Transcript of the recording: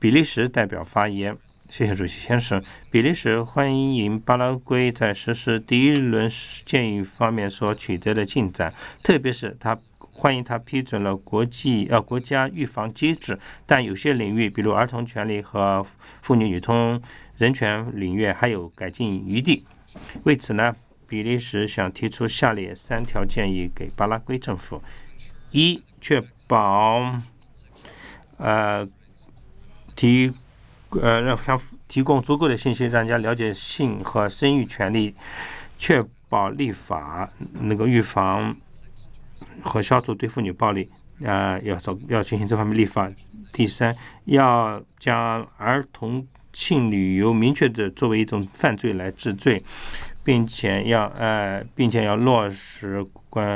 比利时代表发言。谢谢主席先生。比利时欢迎巴拉圭在实施第一轮建议方面所取得的进展，特别是欢迎他批准了国家预防机制，但有些领域，比如儿童权利和妇女女童人权领域还有改进余地。为此呢，比利时想提出下列3条建议给巴拉圭政府：一、确保提供足够的信息，让人家了解性和生育权利，确保立法预防和消除对妇女暴力，要进行这方面立法。第三，要将儿童性旅游明确的作为一种犯罪来治罪，并且要落实